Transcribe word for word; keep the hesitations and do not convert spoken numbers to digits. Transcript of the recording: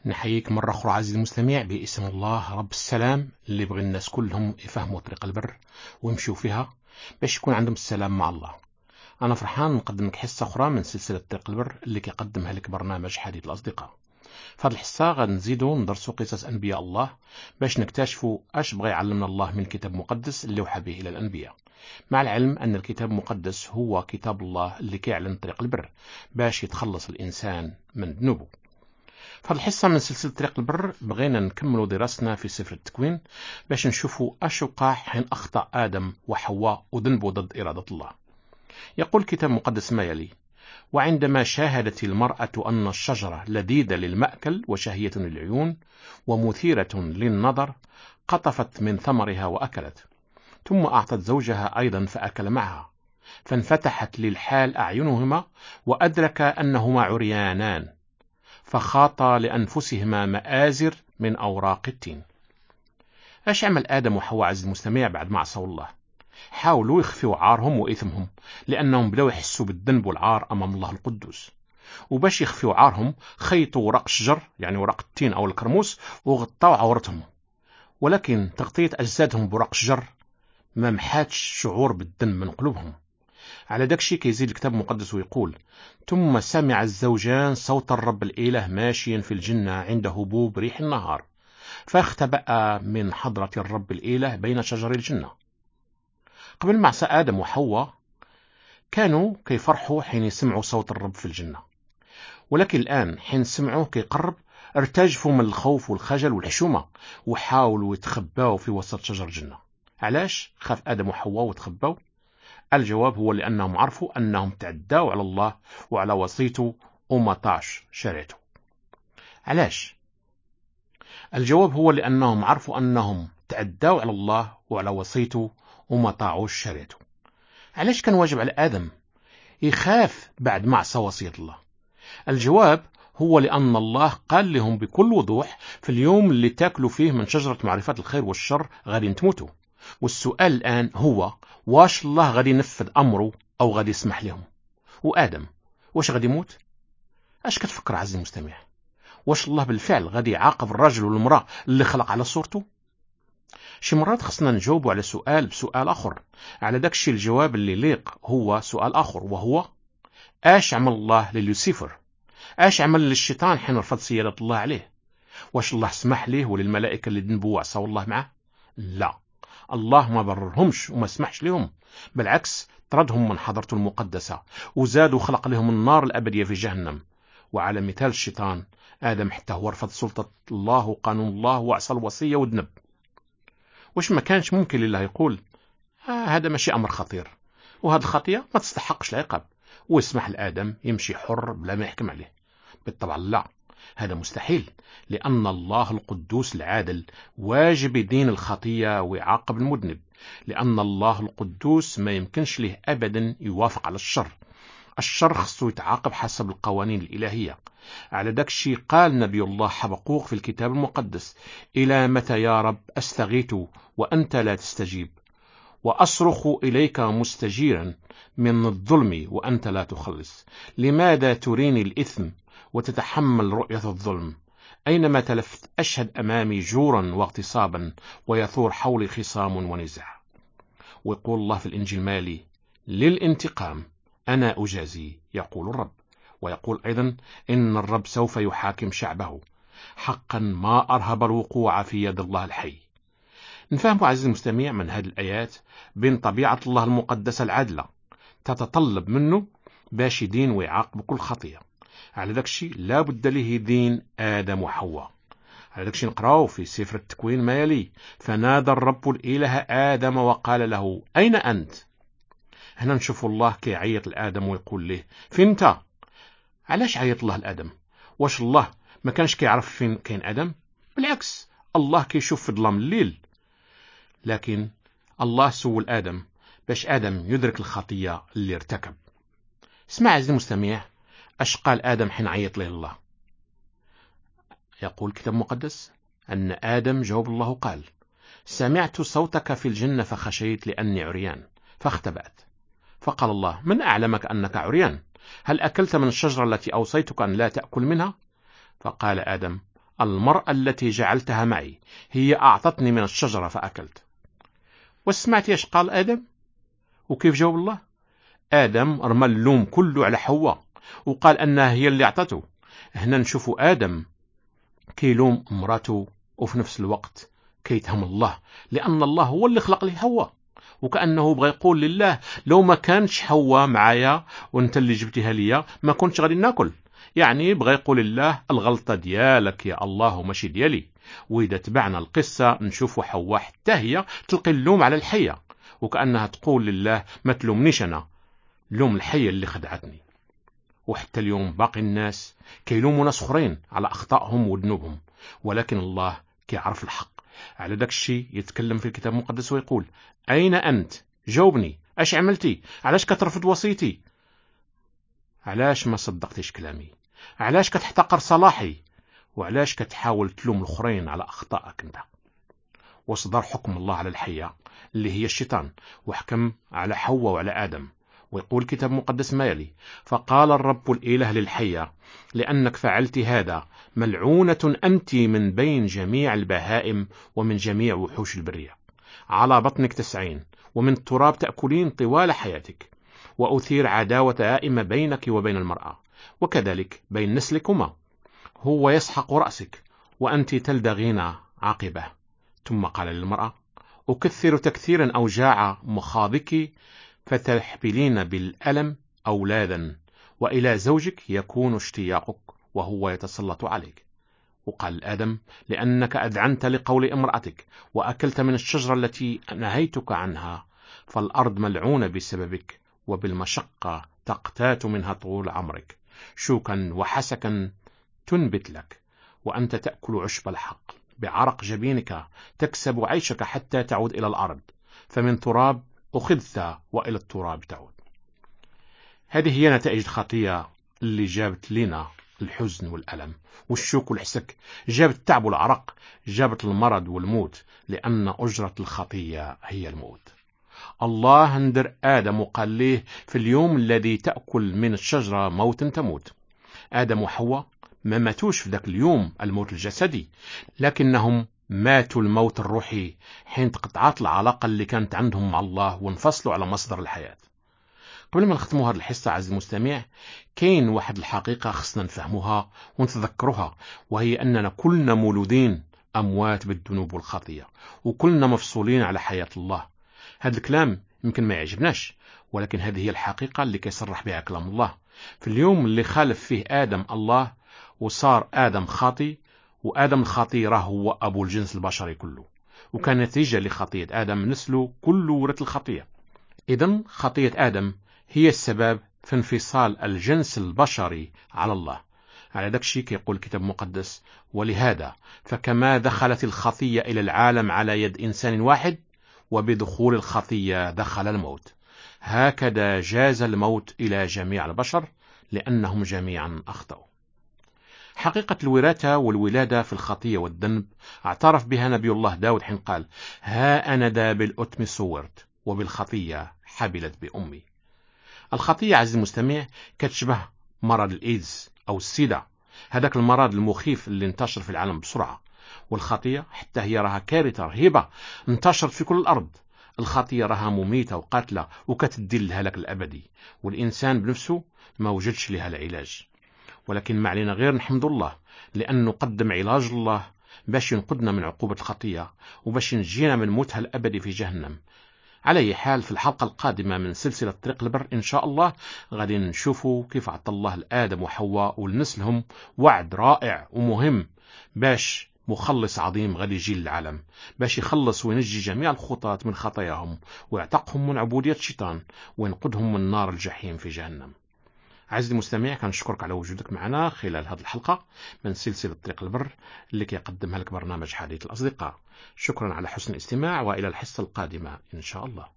نحييك مرة أخرى عزيزي المستمع باسم الله رب السلام اللي يبغي الناس كلهم يفهموا طريق البر ويمشوا فيها باش يكون عندهم السلام مع الله. أنا فرحان نقدم لك حصة أخرى من سلسلة طريق البر اللي كيقدمها لك برنامج حديث الأصدقاء. في هذه الحصة غنزيدوا ندرسوا قصص أنبياء الله باش نكتشفوا أش بغى يعلمنا الله من الكتاب المقدس اللي وحى به إلى الأنبياء، مع العلم أن الكتاب المقدس هو كتاب الله اللي كيعلن طريق البر باش يتخلص الإنسان من ذنوبه. في هذه الحصة من سلسلة طريق البر بغينا نكملوا دراستنا في سفر التكوين باش نشوفوا اش وقع حين أخطأ آدم وحواء وذنبوا ضد إرادة الله. يقول الكتاب المقدس ما يلي: وعندما شاهدت المرأة أن الشجرة لذيذة للمأكل وشهية للعيون ومثيرة للنظر قطفت من ثمرها وأكلت، ثم أعطت زوجها أيضا فأكل معها، فانفتحت للحال أعينهما وأدرك أنهما عريانان، فخاطا لأنفسهما مآزر من أوراق التين. اش عمل آدم وحواء عزيزي المستمع بعد ما عصوا الله؟ حاولوا يخفوا عارهم وإثمهم، لأنهم بدأوا يحسوا بالذنب والعار أمام الله القدوس، وباش يخفوا عارهم خيطوا ورق الشجر يعني ورق التين أو الكرموس وغطوا عورتهم، ولكن تغطية أجسادهم بورق الشجر ما محاتش شعور بالذنب من قلوبهم. على داكشي كيزيد الكتاب المقدس ويقول: ثم سمع الزوجان صوت الرب الإله ماشيا في الجنة عند هبوب ريح النهار، فاختبأ من حضرة الرب الإله بين شجر الجنة. قبل معصى آدم وحواء كانوا كيفرحوا حين يسمعوا صوت الرب في الجنة، ولكن الآن حين سمعوه كيقرب ارتجفوا من الخوف والخجل والحشومة وحاولوا يتخباوا في وسط شجر الجنة. علاش خاف آدم وحواء وتخباوا؟ الجواب هو لأنهم عرفوا أنهم تعداوا على الله وعلى وصيته وما طاعش شريعته. علاش؟ الجواب هو لأنهم عرفوا أنهم تعداوا على الله وعلى وصيته وما طاعوش شريعته. علاش كان واجب على آدم يخاف بعد ما عصى وصية الله؟ الجواب هو لأن الله قال لهم بكل وضوح: في اليوم اللي تاكلوا فيه من شجرة معرفة الخير والشر غادي تموتوا. والسؤال الآن هو: واش الله غادي ينفذ أمره أو غادي يسمح لهم؟ وآدم واش غادي يموت؟ اش كتفكر عزيزي المستمع؟ واش الله بالفعل غادي يعاقب الرجل والمرأة اللي خلق على صورته؟ شي مرات خصنا نجاوبوا على سؤال بسؤال آخر. على داكشي الجواب اللي يليق هو سؤال آخر، وهو: اش عمل الله لليوسيفر؟ اش عمل للشيطان حين رفض سيادة الله عليه؟ واش الله سمح ليه وللملائكة اللي ذنبوا وعصوا الله معه؟ لا، الله ما بررهمش وما سمحش لهم، بالعكس طردهم من حضرته المقدسة وزاد وخلق لهم النار الأبدية في جهنم. وعلى مثال الشيطان، آدم حتى هو رفض سلطة الله وقانون الله وعصى الوصية وذنب. واش ما كانش ممكن لله يقول: آه هذا ماشي أمر خطير وهذه الخطية ما تستحقش العقاب، ويسمح لآدم يمشي حر بلا ما يحكم عليه؟ بالطبع لا، هذا مستحيل، لأن الله القدوس العادل واجب يدين الخطية ويعاقب المذنب، لأن الله القدوس ما يمكنش له أبدا يوافق على الشر. الشر خصو يتعاقب حسب القوانين الإلهية. على داك الشيء قال نبي الله حبقوق في الكتاب المقدس: إلى متى يا رب أستغيث وأنت لا تستجيب، وأصرخ إليك مستجيرا من الظلم وأنت لا تخلص؟ لماذا تريني الإثم وتتحمل رؤية الظلم؟ أينما تلفت أشهد أمامي جورا واغتصابا، ويثور حولي خصام ونزاع. ويقول الله في الإنجيل مالي: للانتقام أنا أجازي يقول الرب. ويقول أيضا: إن الرب سوف يحاكم شعبه، حقا ما أرهب الوقوع في يد الله الحي. نفهم عزيزي المستمع من هذه الآيات بين طبيعة الله المقدسة العادلة تتطلب منه باش يدين ويعاقب كل خطية. على ذاك الشيء لا بد له دين آدم وحواء. على ذاك الشيء نقرأه في سفر التكوين ما يلي: فنادى الرب الإله آدم وقال له: أين أنت؟ هنا نشوف الله كي عيط لآدم ويقول له: فين انت؟ علاش عيط الله لآدم؟ واش الله ما كانش كيعرف فين كاين آدم؟ بالعكس، الله كيشوف في ظلام الليل. لكن الله سول آدم باش آدم يدرك الخطية اللي ارتكب. اسمع عزيزي المستمع اش قال آدم حين عيط له الله. يقول الكتاب المقدس أن آدم جاوب الله قال: سمعت صوتك في الجنة فخشيت لأني عريان فاختبأت. فقال الله: من أعلمك أنك عريان؟ هل أكلت من الشجرة التي أوصيتك أن لا تأكل منها؟ فقال آدم: المرأة التي جعلتها معي هي أعطتني من الشجرة فأكلت. وسمعت ايش قال آدم وكيف جاوب الله؟ آدم رمى اللوم كله على حواء وقال أنها هي اللي أعطته. هنا نشوفوا آدم كيلوم امراته وفي نفس الوقت كيتهم الله، لأن الله هو اللي خلق لي حواء، وكأنه بغى يقول لله لو ما كانش حواء معايا وانت اللي جبتها ليا ما كنتش غادي ناكل. يعني بغى يقول لله الغلطة ديالك يا الله وماشي ديالي. وإذا تبعنا القصة نشوفوا حواء حتى هي تلقي اللوم على الحية، وكأنها تقول لله ما تلومنيش أنا، لوم الحية اللي خدعتني. وحتى اليوم باقي الناس كيلوموا ناس اخرين على أخطائهم وذنوبهم، ولكن الله كيعرف الحق. على داك الشيء يتكلم في الكتاب المقدس ويقول: أين أنت؟ جاوبني، أش عملتي؟ علاش كترفض وصيتي؟ علاش ما صدقتيش كلامي؟ علاش كتحتقر صلاحي؟ وعلاش كتحاول تلوم الآخرين على أخطائك انت؟ وصدر حكم الله على الحية اللي هي الشيطان، وحكم على حواء وعلى آدم. ويقول الكتاب المقدس ما يلي: فقال الرب الإله للحية: لأنك فعلت هذا ملعونة أنت من بين جميع البهائم ومن جميع وحوش البرية، على بطنك تسعين ومن التراب تأكلين طوال حياتك، وأثير عداوة دائمة بينك وبين المرأة وكذلك بين نسلكما، هو يسحق رأسك وأنت تلدغين عاقبه. ثم قال للمرأة: أكثر تكثيرا أوجاع مخاضك فتحبلين بالألم أولادا، وإلى زوجك يكون اشتياقك وهو يتسلط عليك. وقال آدم: لأنك أذعنت لقول امرأتك وأكلت من الشجرة التي نهيتك عنها، فالأرض ملعونة بسببك، وبالمشقة تقتات منها طول عمرك، شوكا وحسكا تنبت لك، وأنت تأكل عشب الحق، بعرق جبينك تكسب عيشك حتى تعود إلى الأرض، فمن تراب أخذت وإلى التراب تعود. هذه هي نتائج الخطية اللي جابت لنا الحزن والألم والشوك والحسك، جابت التعب والعرق، جابت المرض والموت، لأن أجرة الخطية هي الموت. الله ندر آدم وقال ليه: في اليوم الذي تأكل من الشجرة موت تموت. آدم وحواء ما ماتوش في ذاك اليوم الموت الجسدي، لكنهم ماتوا الموت الروحي حين تقطعت العلاقة اللي كانت عندهم مع الله وانفصلوا على مصدر الحياة. قبل ما نختموا هذه الحصة عزيزي المستمع، كاين واحد الحقيقة خصنا نفهموها ونتذكروها، وهي أننا كلنا مولودين أموات بالذنوب والخطية، وكلنا مفصولين على حياة الله. هذا الكلام يمكن ما يعجبناش، ولكن هذه هي الحقيقة اللي كيصرح بها كلام الله. في اليوم اللي خالف فيه آدم الله وصار آدم خاطي، وآدم الخاطي راه هو أبو الجنس البشري كله، وكان نتيجة لخطية آدم نسله كله ورث الخطية. إذن خطية آدم هي السبب في انفصال الجنس البشري على الله. على ذاك الشيء يقول الكتاب المقدس: ولهذا فكما دخلت الخطية إلى العالم على يد إنسان واحد، وبدخول الخطية دخل الموت، هكذا جاز الموت إلى جميع البشر لأنهم جميعا أخطأوا. حقيقة الوراثة والولادة في الخطية والذنب اعترف بها نبي الله داود حين قال: ها أنا ذا بالأثم صورت وبالخطية حبلت بأمي. الخطية عزيزي المستمع كتشبه مرض الإيدز أو السيدا، هذاك المرض المخيف اللي انتشر في العالم بسرعة. والخطية حتى هي راها كارثة رهيبة انتشرت في كل الأرض. الخطية راها مميتة وقاتلة وكتدي الهلاك الأبدي، والإنسان بنفسه ما وجدش لها العلاج. ولكن ما علينا غير نحمد الله، لأنه قدم علاج الله باش ينقذنا من عقوبة الخطية وباش ينجينا من موتها الأبدي في جهنم. على أي حال، في الحلقة القادمة من سلسلة طريق البر إن شاء الله غادي نشوفوا كيف عطى الله لآدم وحواء ولنسلهم وعد رائع ومهم، باش مخلص عظيم غادي يجي للعالم باش يخلص وينجي جميع الخطاة من خطاياهم ويعتقهم من عبودية الشيطان وينقذهم من نار الجحيم في جهنم. عزيزي المستمع، كنشكرك على وجودك معنا خلال هذه الحلقة من سلسلة طريق البر اللي كيقدمها لك برنامج حديث الأصدقاء. شكرا على حسن الاستماع، وإلى الحصة القادمة إن شاء الله.